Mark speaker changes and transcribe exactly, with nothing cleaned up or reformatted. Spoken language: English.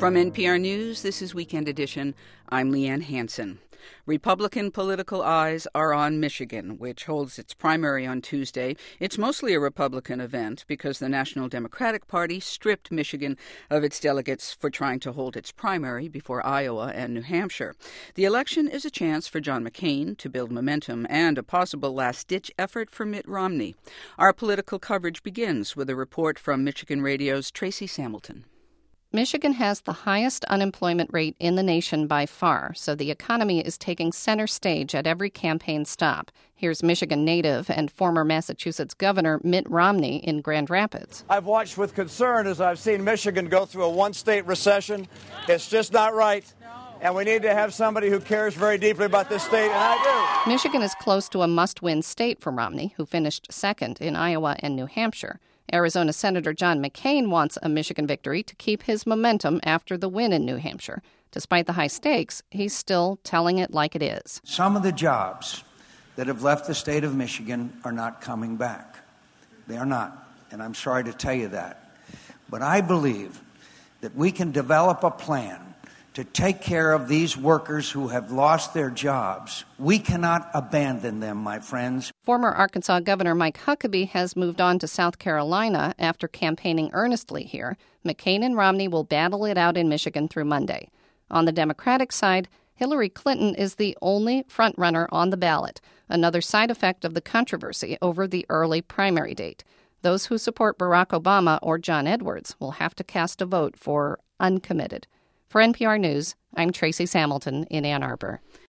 Speaker 1: From N P R News, this is Weekend Edition. I'm Leanne Hansen. Republican political eyes are on Michigan, which holds its primary on Tuesday. It's mostly a Republican event because the National Democratic Party stripped Michigan of its delegates for trying to hold its primary before Iowa and New Hampshire. The election is a chance for John McCain to build momentum and a possible last-ditch effort for Mitt Romney. Our political coverage begins with a report from Michigan Radio's Tracy Samilton.
Speaker 2: Michigan has the highest unemployment rate in the nation by far, so the economy is taking center stage at every campaign stop. Here's Michigan native and former Massachusetts Governor Mitt Romney in Grand Rapids.
Speaker 3: I've watched with concern as I've seen Michigan go through a one-state recession. It's just not right, and we need to have somebody who cares very deeply about this state, and I do.
Speaker 2: Michigan is close to a must-win state for Romney, who finished second in Iowa and New Hampshire. Arizona Senator John McCain wants a Michigan victory to keep his momentum after the win in New Hampshire. Despite the high stakes, he's still telling it like it is.
Speaker 4: Some of the jobs that have left the state of Michigan are not coming back. They are not, and I'm sorry to tell you that. But I believe that we can develop a plan to take care of these workers who have lost their jobs. We cannot abandon them, my friends.
Speaker 2: Former Arkansas Governor Mike Huckabee has moved on to South Carolina after campaigning earnestly here. McCain and Romney will battle it out in Michigan through Monday. On the Democratic side, Hillary Clinton is the only frontrunner on the ballot, another side effect of the controversy over the early primary date. Those who support Barack Obama or John Edwards will have to cast a vote for uncommitted. For N P R News, I'm Tracy Samilton in Ann Arbor.